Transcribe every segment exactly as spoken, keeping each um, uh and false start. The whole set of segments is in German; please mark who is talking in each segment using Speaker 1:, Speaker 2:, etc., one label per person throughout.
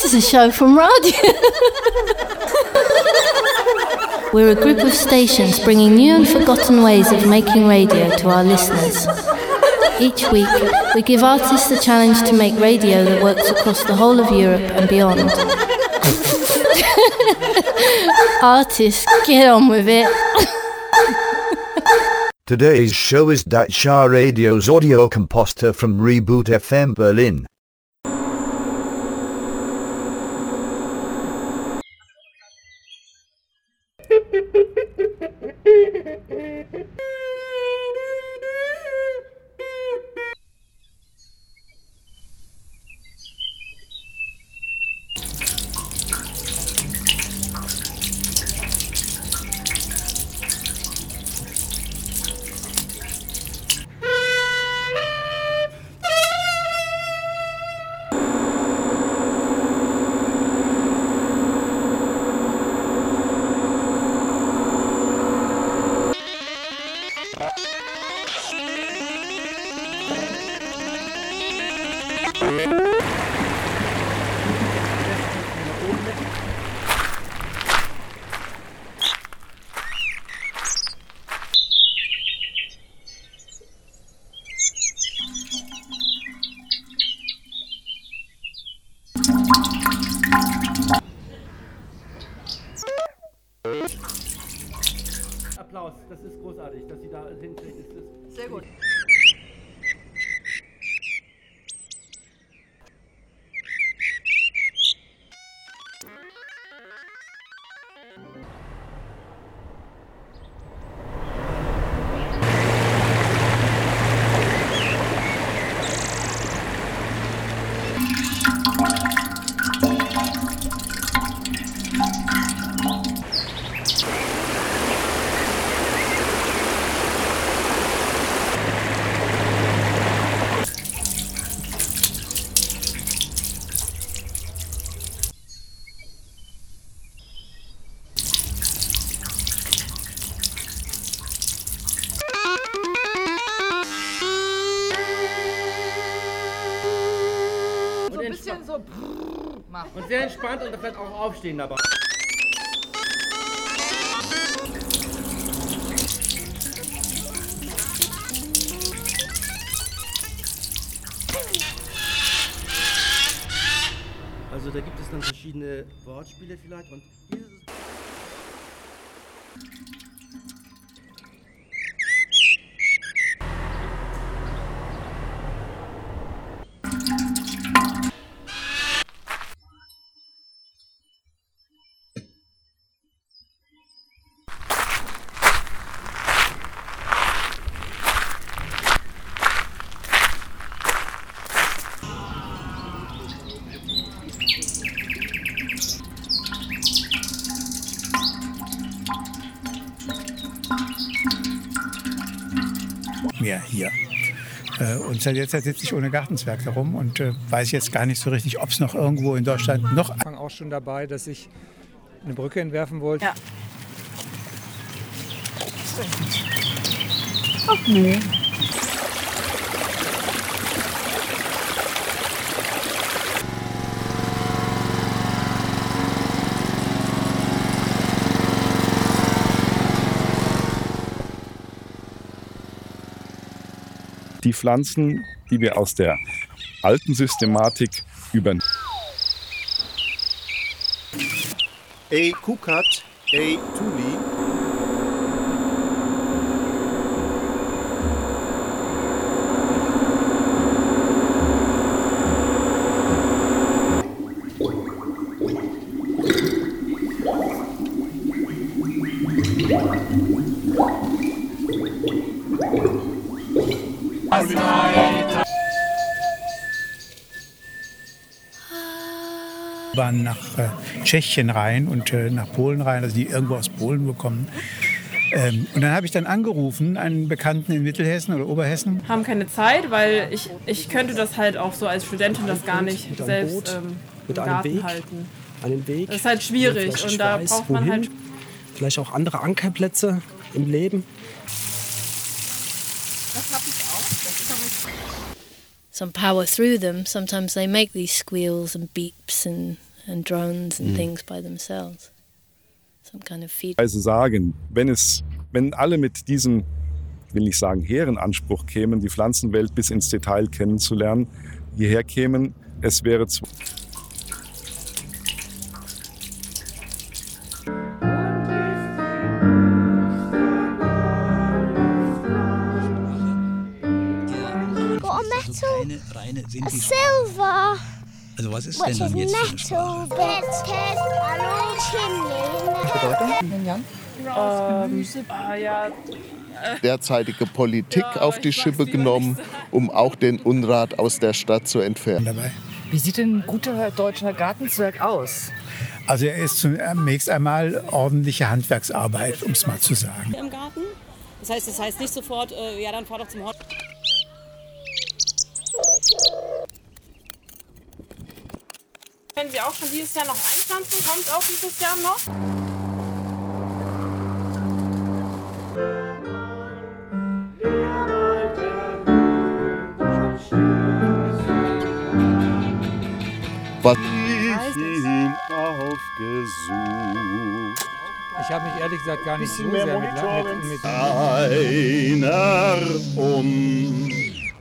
Speaker 1: is a show from radio. We're a group of stations bringing new and forgotten ways of making radio to our listeners. Each week, we give artists the challenge to make radio that works across the whole of Europe and beyond. Artists, get on with it.
Speaker 2: Today's show is Dacha Radio's audio composter from Reboot F M Berlin.
Speaker 3: Applaus, das ist großartig, dass Sie da hinkriegen.
Speaker 4: Sehr gut. Ein bisschen so machen.
Speaker 3: Und sehr entspannt und vielleicht auch aufstehen dabei. Also da gibt es dann verschiedene Wortspiele vielleicht und dieses
Speaker 5: mehr hier. Äh, und seit jetzt sitze ich ohne Gartenzwerg herum und äh, weiß jetzt gar nicht so richtig, ob es noch irgendwo in Deutschland noch...
Speaker 6: Ich fange auch schon dabei, dass ich eine Brücke entwerfen wollte.
Speaker 4: Ja. Ach nee.
Speaker 7: Die Pflanzen, die wir aus der alten Systematik übernehmen.
Speaker 8: A. Kukat, A. Tuli.
Speaker 5: waren nach äh, Tschechien rein und äh, nach Polen rein, also die irgendwo aus Polen bekommen. Ähm, und dann habe ich dann angerufen, einen Bekannten in Mittelhessen oder Oberhessen.
Speaker 9: Haben keine Zeit, weil ich, ich könnte das halt auch so als Studentin das gar nicht
Speaker 10: mit
Speaker 9: selbst
Speaker 10: Boot,
Speaker 9: ähm,
Speaker 10: mit
Speaker 9: im
Speaker 10: einem
Speaker 9: Garten
Speaker 10: Weg,
Speaker 9: halten.
Speaker 10: Einen Weg.
Speaker 9: Das ist halt schwierig und da
Speaker 10: weiß,
Speaker 9: braucht man
Speaker 10: wohin.
Speaker 9: halt...
Speaker 10: Vielleicht auch andere Ankerplätze im Leben.
Speaker 4: Das habe ich auch. Das habe ich.
Speaker 1: Some power through them. Sometimes they make these squeals and beeps and and drones and mm. things by themselves. Some kind of feed.
Speaker 7: Also sagen, wenn es, wenn alle mit diesem, will nicht sagen hehren Anspruch kämen, die Pflanzenwelt bis ins Detail kennenzulernen, hierher kämen, es wäre zu
Speaker 11: Reine, reine Silver.
Speaker 12: Also was ist denn dann jetzt für eine Sprache?
Speaker 9: Ähm, ah, ja.
Speaker 13: Derzeitige Politik ja, auf die Schippe genommen, um auch den Unrat aus der Stadt zu entfernen.
Speaker 14: Wie sieht denn ein guter deutscher Gartenzwerg aus?
Speaker 5: Also er ist zunächst einmal ordentliche Handwerksarbeit, um es mal zu sagen.
Speaker 15: Im Garten? Das heißt, das heißt nicht sofort, äh, ja dann fahr doch zum Hort.
Speaker 9: Wenn Sie auch schon dieses Jahr noch einpflanzen, kommt auch dieses Jahr noch?
Speaker 13: Was
Speaker 8: ihn aufgesucht.
Speaker 6: Ich habe mich ehrlich gesagt gar nicht so sehr mit, mit, mit
Speaker 8: einer um.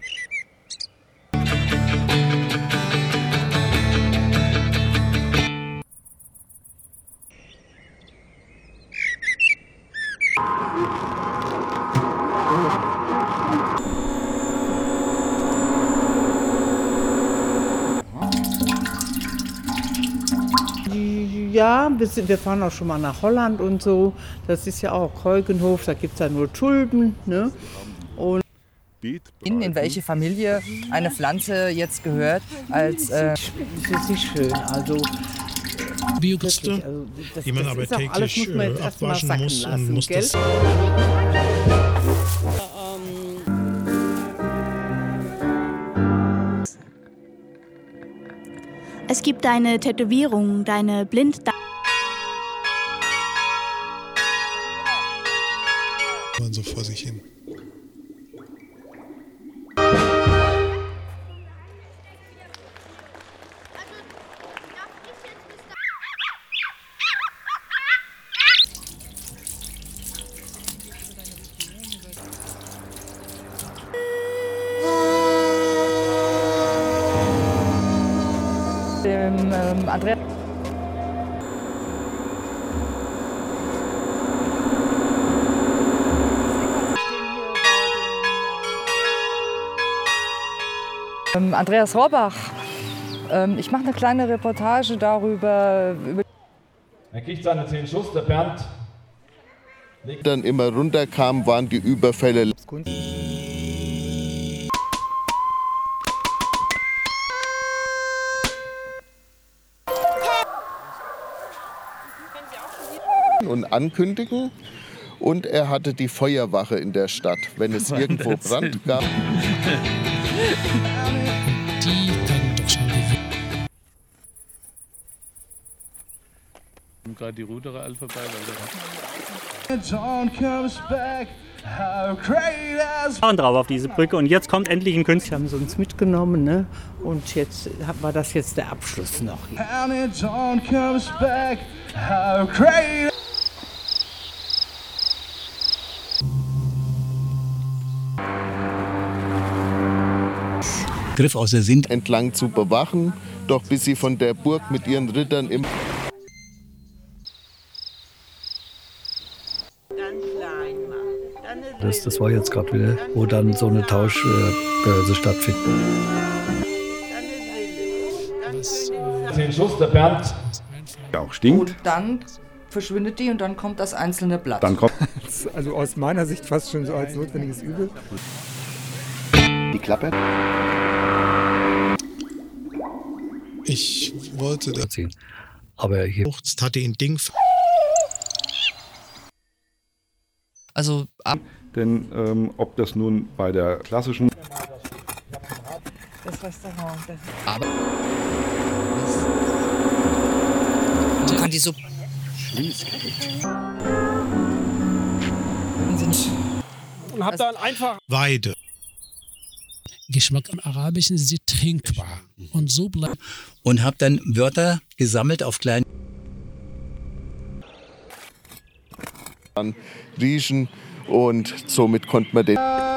Speaker 16: Ja, wir, sind, wir fahren auch schon mal nach Holland und so. Das ist ja auch Keukenhof, da gibt es ja nur Tulpen. Ne? Und
Speaker 14: in, in welche Familie eine Pflanze jetzt gehört als... Äh
Speaker 16: das ist nicht schön, also...
Speaker 17: Biogäste,
Speaker 16: also das,
Speaker 17: die man
Speaker 16: das
Speaker 17: aber
Speaker 16: ist auch, alles
Speaker 17: täglich
Speaker 16: muss man jetzt
Speaker 17: abwaschen muss
Speaker 16: lassen,
Speaker 17: und muss
Speaker 16: gell?
Speaker 17: das...
Speaker 18: Es gibt deine Tätowierung, deine Blind...
Speaker 17: Man so vor sich hin.
Speaker 14: Dem ähm, Andreas. Ähm, Andreas Rohrbach. Ähm, ich mache eine kleine Reportage darüber. Über
Speaker 19: er kriegt seine zehn Schuss, der Bernd.
Speaker 13: Dann immer runterkam, waren die Überfälle. Und ankündigen. Und er hatte die Feuerwache in der Stadt, wenn es irgendwo Brand gab.
Speaker 17: Die kann doch schon gewinnen.
Speaker 20: Gerade die Ruderer alle vorbei.
Speaker 21: Und drauf auf diese Brücke und jetzt kommt endlich ein Künstler.
Speaker 16: Haben sie uns mitgenommen, ne? Und jetzt war das jetzt der Abschluss noch.
Speaker 12: Griff aus der Sind
Speaker 13: entlang zu bewachen, doch bis sie von der Burg mit ihren Rittern im
Speaker 22: Das, das war jetzt gerade wieder, wo dann so eine Tauschbörse stattfindet.
Speaker 19: Zehn Schuss, der Bernd.
Speaker 7: Auch stinkt.
Speaker 14: Und dann verschwindet die und dann kommt das einzelne Blatt.
Speaker 7: Dann kommt
Speaker 6: also aus meiner Sicht fast schon so als notwendiges Übel.
Speaker 13: Die Klappe.
Speaker 17: Ich wollte da
Speaker 22: ziehen. Aber hier
Speaker 17: hatte ihn Ding.
Speaker 14: Also ab.
Speaker 7: Denn ähm, ob das nun bei der klassischen...
Speaker 14: Das Restaurant. Das
Speaker 12: aber...
Speaker 14: Man kann die so...
Speaker 10: Und hab dann einfach...
Speaker 17: Weide. Geschmack am Arabischen sehr trinkbar. Und so bleibt.
Speaker 12: Und habe dann Wörter gesammelt auf kleinen.
Speaker 13: Riechen und somit konnte man den.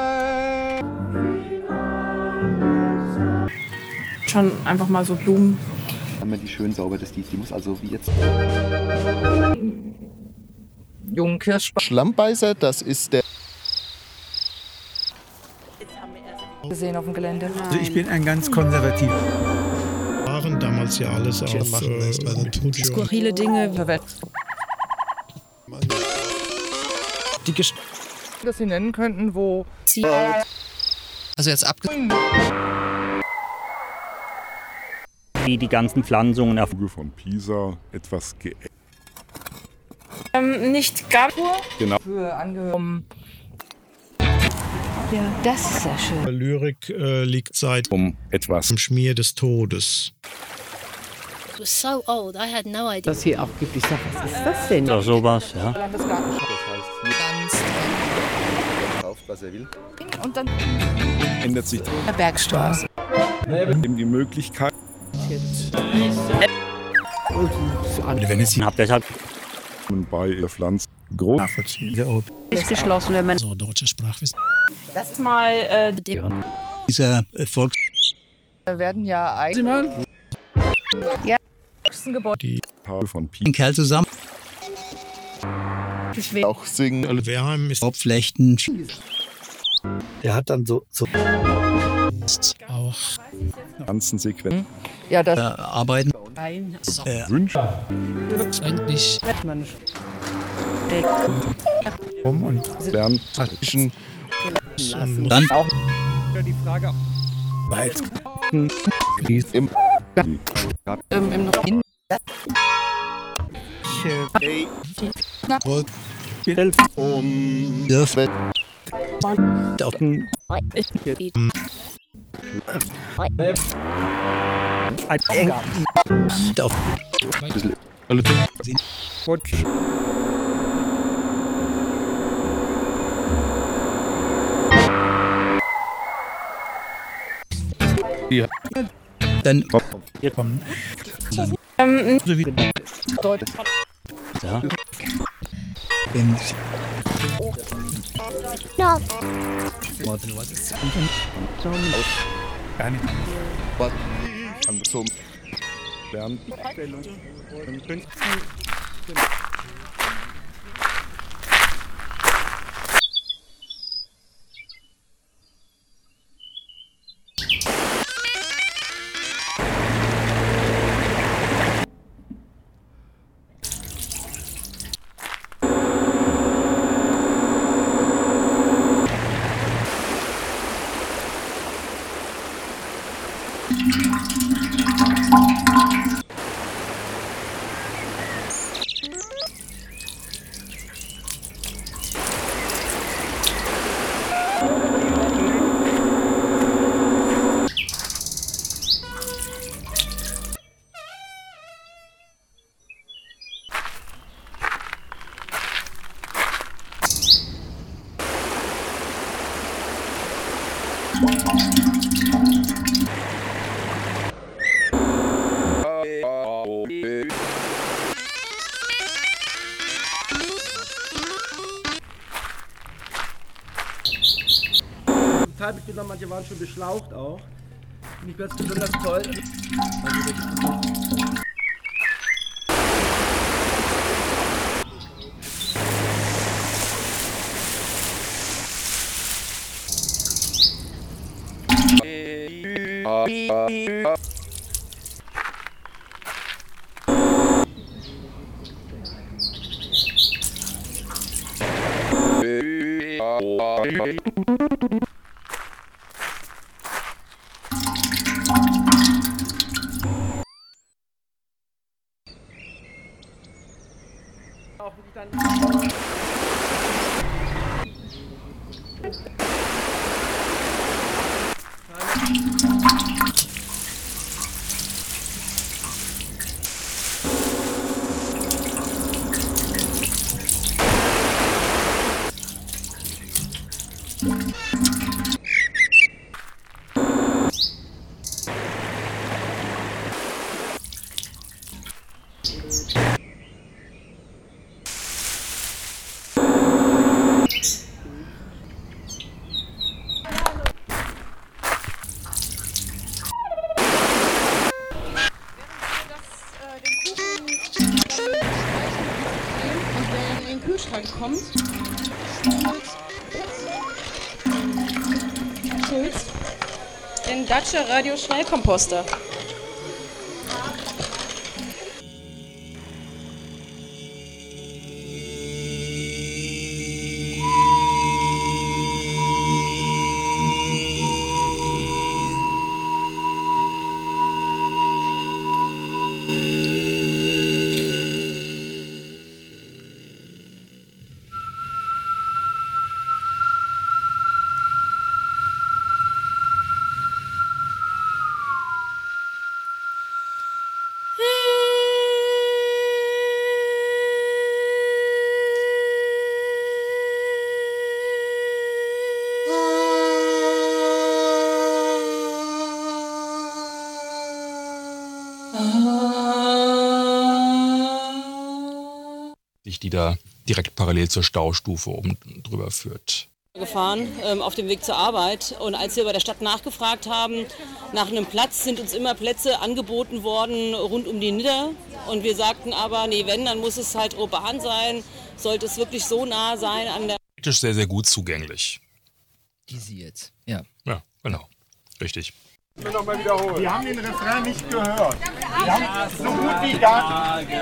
Speaker 9: Schon einfach mal so Blumen.
Speaker 3: Einmal die schön sauber, das die, die muss also wie jetzt.
Speaker 14: Jungen Kirschbaum.
Speaker 13: Schlammbeißer, das ist der.
Speaker 14: Gesehen auf dem Gelände.
Speaker 5: Also ich bin ein ganz konservativ.
Speaker 17: Waren damals ja alles auf äh,
Speaker 14: skurrile Dinge. Die Gest das sie nennen könnten, wo sie
Speaker 2: also jetzt abgesehen
Speaker 21: wie die ganzen Pflanzungen auf
Speaker 7: von Pisa etwas geändert.
Speaker 9: Ähm, nicht ganz.
Speaker 7: Genau.
Speaker 14: Für Angehörige.
Speaker 1: Ja, das ist sehr schön.
Speaker 17: Lyrik äh, liegt seit
Speaker 7: um etwas
Speaker 17: im Schmier des Todes.
Speaker 1: It was so old, I had no idea.
Speaker 16: Was hier auch gibt, ich sag, was ist das denn?
Speaker 21: Doch sowas, ja.
Speaker 7: Das heißt, hier
Speaker 3: Kauft, was er will.
Speaker 14: Und dann
Speaker 7: ändert sich
Speaker 14: der Bergstraße.
Speaker 7: eben die Möglichkeit.
Speaker 5: Wenn es
Speaker 21: Habt deshalb
Speaker 7: bei der Pflanze groß
Speaker 5: nachvollziehen.
Speaker 1: Ist geschlossen, wenn man
Speaker 17: So deutsche Sprachwissen.
Speaker 9: Das mal äh,
Speaker 12: Dieser äh, Volks.
Speaker 14: Da werden ja eigentlich ja Gebäude
Speaker 7: die Tafel von Pisa.
Speaker 12: Ein Kerl zusammen.
Speaker 13: Auch singen.
Speaker 17: Wehrheim ist
Speaker 12: Hauptflechten.
Speaker 22: Der hat dann so, so
Speaker 17: auch
Speaker 7: ganzen Sequenzen.
Speaker 14: ja das
Speaker 12: Äh, arbeiten.
Speaker 16: Nein.
Speaker 12: Äh,
Speaker 7: Wünsche.
Speaker 17: eigentlich
Speaker 16: Man
Speaker 5: Rum und
Speaker 7: Lernen.
Speaker 12: und dann
Speaker 6: auch die Frage
Speaker 5: weit.
Speaker 13: Im
Speaker 14: ähm, im Norden.
Speaker 3: Um.
Speaker 12: dürfen auf
Speaker 21: ein
Speaker 12: auf
Speaker 5: Ja.
Speaker 12: dann
Speaker 5: Hier kommen.
Speaker 9: ähm,
Speaker 5: So wie
Speaker 14: Deutsch.
Speaker 21: ja.
Speaker 12: in
Speaker 11: No.
Speaker 12: Warte, was ist
Speaker 5: gar nicht.
Speaker 13: Was an zum Lernen.
Speaker 3: Teilmitglieder, manche waren schon beschlaucht auch. Finde ich ganz besonders toll. Auch wirklich dann
Speaker 4: Anfang kommt. Schulz. Den Dacia Radio Schnellkomposter.
Speaker 20: Die da direkt parallel zur Staustufe oben drüber führt.
Speaker 15: Gefahren ähm, auf dem Weg zur Arbeit, und als wir bei der Stadt nachgefragt haben nach einem Platz, sind uns immer Plätze angeboten worden rund um die Nidder, und wir sagten aber, nee, wenn, dann muss es halt urban sein, sollte es wirklich so nah sein an der...
Speaker 20: Praktisch sehr, sehr gut zugänglich.
Speaker 12: Easy jetzt, ja.
Speaker 20: Ja, genau, richtig.
Speaker 23: Ich will noch mal wiederholen. Wir haben den Refrain nicht gehört. Wir haben so gut wie gar nicht.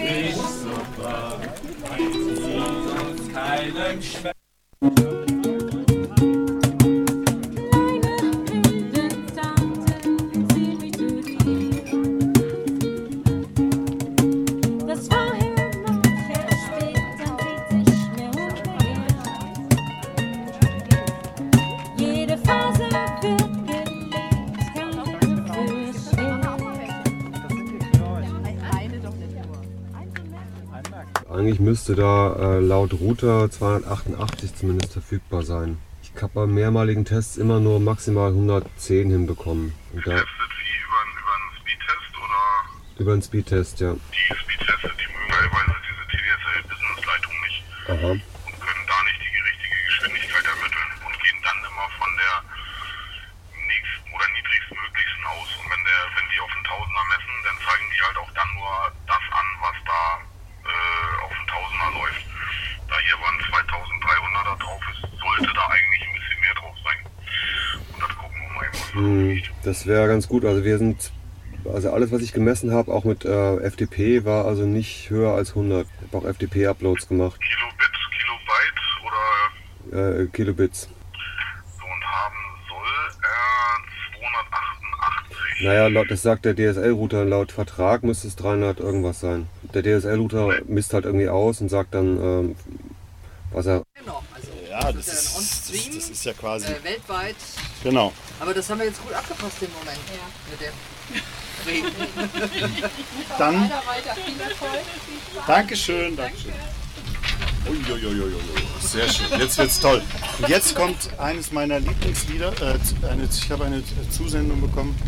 Speaker 24: Eigentlich müsste da äh, laut Router zweihundertachtundachtzig zumindest verfügbar sein. Ich habe bei mehrmaligen Tests immer nur maximal hundertzehn hinbekommen. Und da
Speaker 25: Getestet wie über, über einen Speedtest oder?
Speaker 24: Über einen Speedtest, ja.
Speaker 25: Die Speedtester, die mögen teilweise diese T D S L-Business-Leitung nicht.
Speaker 24: Aha.
Speaker 25: Und können da nicht die richtige Geschwindigkeit ermitteln und gehen dann immer von der nächsten oder niedrigstmöglichsten aus. Und wenn der, wenn die auf einen Tausender messen, dann zeigen die halt auch dann nur das an, was da auf den Tausender läuft. Da hier aber ein zweitausenddreihunderter drauf ist, sollte da eigentlich ein bisschen mehr drauf sein. Und das gucken wir mal eben.
Speaker 24: Hm, das wäre ganz gut. Also wir sind, also alles, was ich gemessen habe, auch mit äh, F T P, war also nicht höher als hundert. Ich habe auch F T P-Uploads gemacht.
Speaker 25: Kilobits, Kilobyte oder?
Speaker 24: Äh, Kilobits.
Speaker 25: So, und haben soll er zweihundertachtundachtzig.
Speaker 24: Naja, laut, das sagt der D S L-Router, laut Vertrag müsste es dreihundert irgendwas sein. Der D S L-Router misst halt irgendwie aus und sagt dann, ähm, was er...
Speaker 26: Genau, also
Speaker 27: ja, das,
Speaker 26: das ist ja
Speaker 27: ist, das, das ist ja quasi...
Speaker 26: Äh, weltweit.
Speaker 27: Genau.
Speaker 26: Aber das haben wir jetzt gut abgepasst im Moment. Ja. Mit dem Regen.
Speaker 27: Dann...
Speaker 26: Weiter, weiter, viel Erfolg. Viel Spaß.
Speaker 27: Dankeschön, Dankeschön. Uiuiuiui, sehr schön, jetzt wird's toll. Und jetzt kommt eines meiner Lieblingslieder. Äh, eine, ich habe eine Zusendung bekommen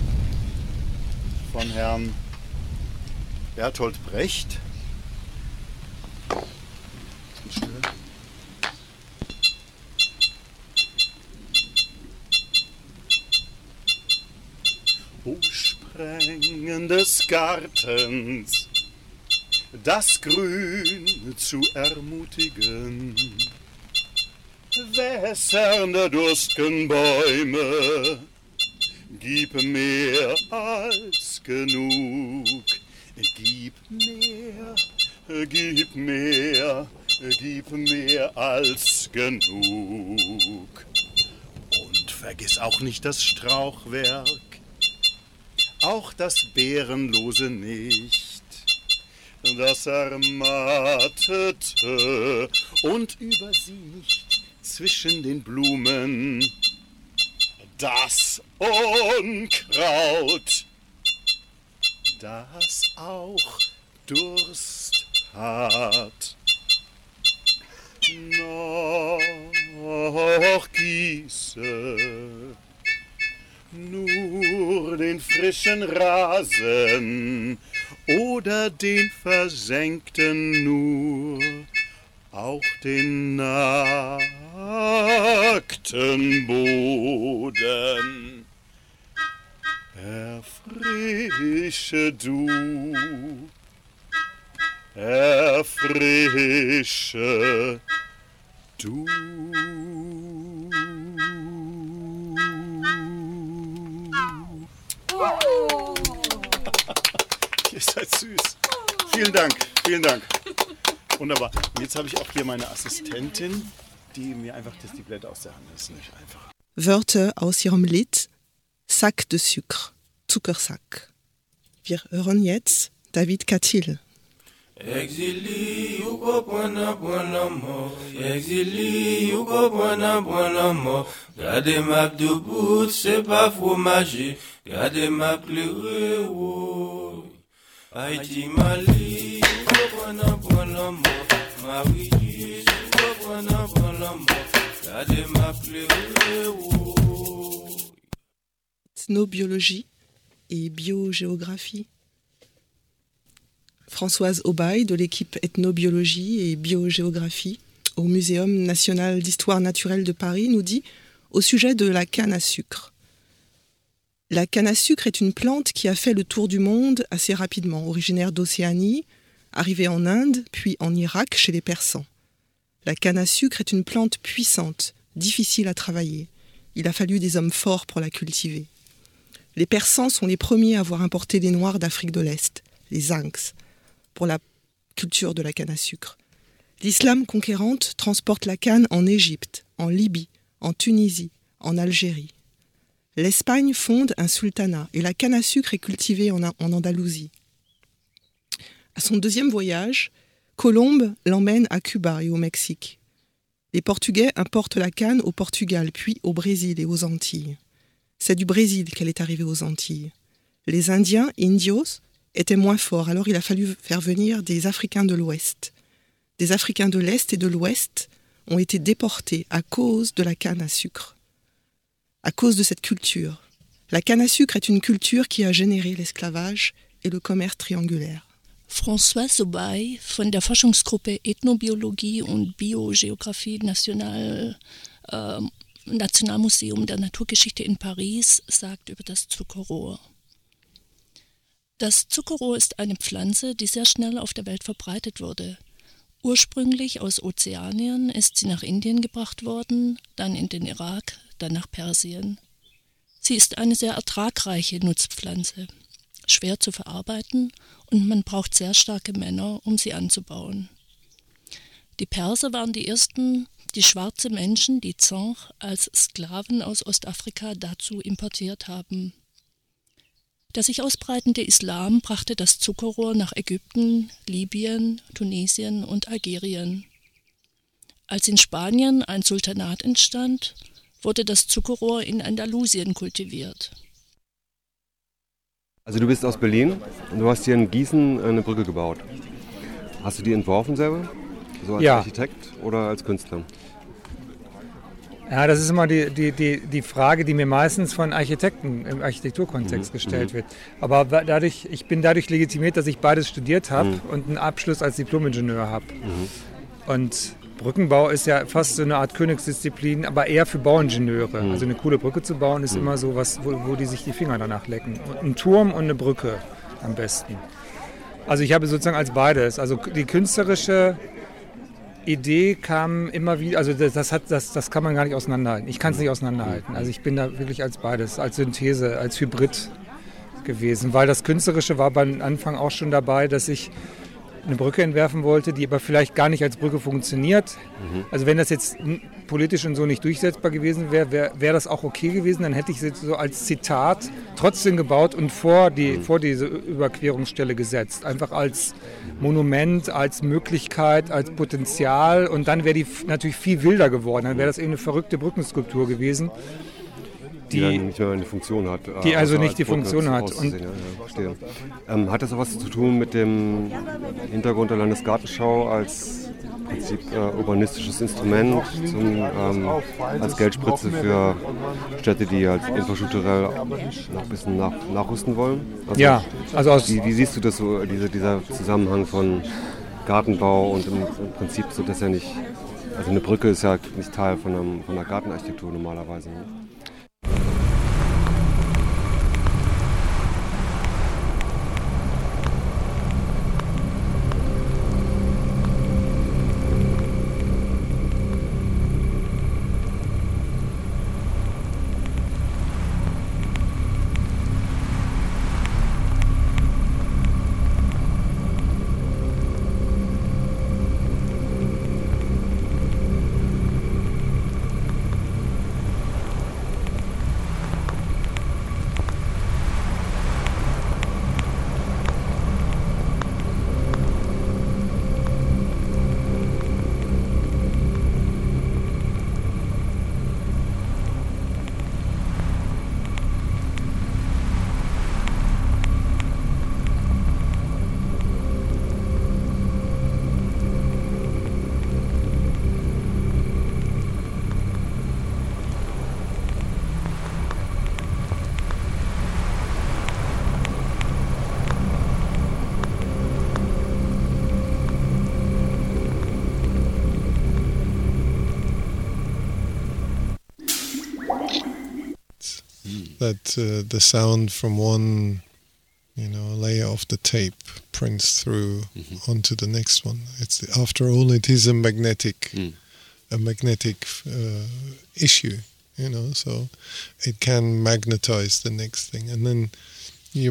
Speaker 27: von Herrn Bertolt Brecht. O Sprengen des Gartens, das Grün zu ermutigen, Wässern der durstigen Bäume, gib mehr als genug, gib mehr, gib mehr, gib mehr als genug. Und vergiss auch nicht das Strauchwerk, auch das Beerenlose nicht, das ermattete, und über sie nicht zwischen den Blumen das Unkraut, das auch Durst hat. Noch gieße nur den frischen Rasen oder den versenkten nur, auch den nackten Boden. Erfrische du, erfrische. Du. Ihr seid süß. Vielen Dank, vielen Dank. Wunderbar. Und jetzt habe ich auch hier meine Assistentin, die mir einfach das die Blätter aus der Hand lässt. Nicht einfach.
Speaker 1: Wörter aus ihrem Lied Sac de Sucre, Zuckersack. Wir hören jetzt David Katil.
Speaker 2: Exili, yuko bwana bwana mo. Exili, yuko bwana bwana mo. Gardez ma de bout, c'est pas fromage. Gardez ma pleure, wo. Haïti, Mali, yuko bwana bwana mo. Mauritius, yuko bwana bwana mo. Gardez ma pleure, wo.
Speaker 1: Ethnobiologie et biogéographie. Françoise Aubaye de l'équipe Ethnobiologie et Biogéographie au Muséum national d'histoire naturelle de Paris nous dit au sujet de la canne à sucre. La canne à sucre est une plante qui a fait le tour du monde assez rapidement, originaire d'Océanie, arrivée en Inde, puis en Irak chez les Persans. La canne à sucre est une plante puissante, difficile à travailler. Il a fallu des hommes forts pour la cultiver. Les Persans sont les premiers à avoir importé des Noirs d'Afrique de l'Est, les Zincs, pour la culture de la canne à sucre. L'islam conquérante transporte la canne en Égypte, en Libye, en Tunisie, en Algérie. L'Espagne fonde un sultanat et la canne à sucre est cultivée en, en Andalousie. À son deuxième voyage, Colomb l'emmène à Cuba et au Mexique. Les Portugais importent la canne au Portugal, puis au Brésil et aux Antilles. C'est du Brésil qu'elle est arrivée aux Antilles. Les Indiens, indios, étaient moins forts, alors il a fallu faire venir des Africains de l'Ouest. Des Africains de l'Est et de l'Ouest ont été déportés à cause de la canne à sucre, à cause de cette culture. La canne à sucre est une culture qui a généré l'esclavage et le commerce triangulaire.
Speaker 8: Françoise Aubaye von der Forschungsgruppe Ethnobiologie und Biogeographie National, äh, Nationalmuseum der Naturgeschichte in Paris sagt über das Zuckerrohr. Das Zuckerrohr ist eine Pflanze, die sehr schnell auf der Welt verbreitet wurde. Ursprünglich aus Ozeanien ist sie nach Indien gebracht worden, dann in den Irak, dann nach Persien. Sie ist eine sehr ertragreiche Nutzpflanze, schwer zu verarbeiten und man braucht sehr starke Männer, um sie anzubauen. Die Perser waren die ersten, die schwarze Menschen, die Zinc, als Sklaven aus Ostafrika dazu importiert haben. Der sich ausbreitende Islam brachte das Zuckerrohr nach Ägypten, Libyen, Tunesien und Algerien. Als in Spanien ein Sultanat entstand, wurde das Zuckerrohr in Andalusien kultiviert.
Speaker 24: Also du bist aus Berlin und du hast hier in Gießen eine Brücke gebaut. Hast du die entworfen selber? So als
Speaker 6: ja.
Speaker 24: Architekt oder als Künstler?
Speaker 6: Ja, das ist immer die, die, die, die Frage, die mir meistens von Architekten im Architekturkontext mhm. gestellt mhm. wird. Aber dadurch, ich bin dadurch legitimiert, dass ich beides studiert habe mhm. und einen Abschluss als Diplom-Ingenieur habe. Mhm. Und Brückenbau ist ja fast so eine Art Königsdisziplin, aber eher für Bauingenieure. Mhm. Also eine coole Brücke zu bauen ist mhm. immer so was, wo, wo die sich die Finger danach lecken. Und ein Turm und eine Brücke am besten. Also ich habe sozusagen als beides. Also die künstlerische Idee kam immer wieder, also das, das, hat, das, das kann man gar nicht auseinanderhalten. Ich kann es nicht auseinanderhalten. Also ich bin da wirklich als beides, als Synthese, als Hybrid gewesen. Weil das Künstlerische war beim Anfang auch schon dabei, dass ich eine Brücke entwerfen wollte, die aber vielleicht gar nicht als Brücke funktioniert. Mhm. Also wenn das jetzt politisch und so nicht durchsetzbar gewesen wäre, wäre wär das auch okay gewesen. Dann hätte ich sie so als Zitat trotzdem gebaut und vor, die, mhm. vor diese Überquerungsstelle gesetzt. Einfach als Monument, als Möglichkeit, als Potenzial. Und dann wäre die natürlich viel wilder geworden. Dann wäre das eben eine verrückte Brückenskulptur gewesen.
Speaker 24: Die, die dann nicht mehr eine Funktion hat.
Speaker 6: Die also nicht die Funktion hat. Und
Speaker 24: ja, ja, ähm, hat das auch was zu tun mit dem Hintergrund der Landesgartenschau als Prinzip äh, urbanistisches Instrument, zum, ähm, als Geldspritze für Städte, die halt infrastrukturell noch ein bisschen nach, nachrüsten wollen? Also,
Speaker 6: ja, also aus
Speaker 24: wie, wie siehst du das so, diese, dieser Zusammenhang von Gartenbau und im, im Prinzip so, dass ja nicht, also eine Brücke ist ja nicht Teil von, einem, von einer Gartenarchitektur normalerweise. Ne?
Speaker 7: that uh, the sound from one, you know, layer of the tape prints through mm-hmm. onto the next one. It's after all, it is a magnetic, mm. a magnetic uh, issue, you know. So it can magnetize the next thing, and then you.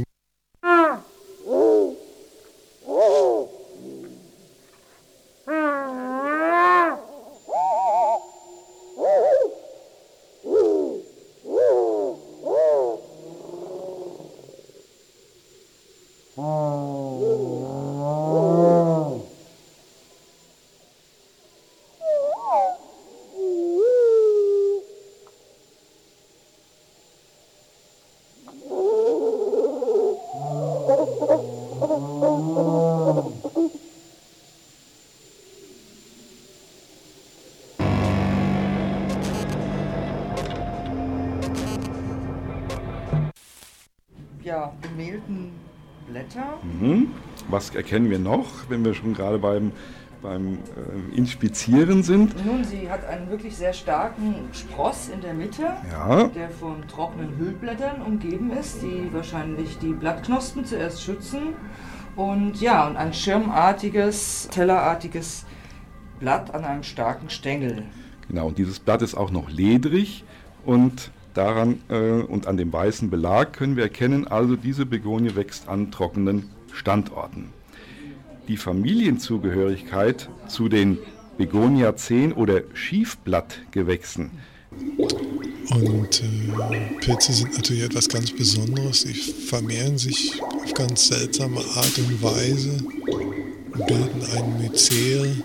Speaker 26: Ja, bemehlten Blätter.
Speaker 10: Mhm. Was erkennen wir noch, wenn wir schon gerade beim, beim äh, Inspizieren sind?
Speaker 26: Nun, sie hat einen wirklich sehr starken Spross in der Mitte,
Speaker 10: ja.
Speaker 26: der von trockenen Hüllblättern umgeben ist, die wahrscheinlich die Blattknospen zuerst schützen. Und ja, und ein schirmartiges, tellerartiges Blatt an einem starken Stängel.
Speaker 10: Genau, und dieses Blatt ist auch noch ledrig und daran äh, und an dem weißen Belag können wir erkennen, also diese Begonie wächst an trockenen Standorten. Die Familienzugehörigkeit zu den Begoniaceen oder Schiefblattgewächsen.
Speaker 7: Und äh, Pilze sind natürlich etwas ganz Besonderes. Sie vermehren sich auf ganz seltsame Art und Weise, bilden ein Myzel.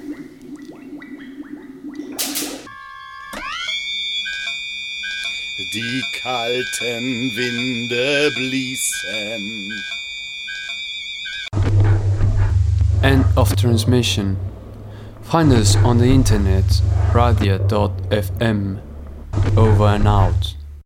Speaker 27: Die kalten Winde bliesen.
Speaker 16: End of transmission. Find us on the internet, radia dot f m. Over and out.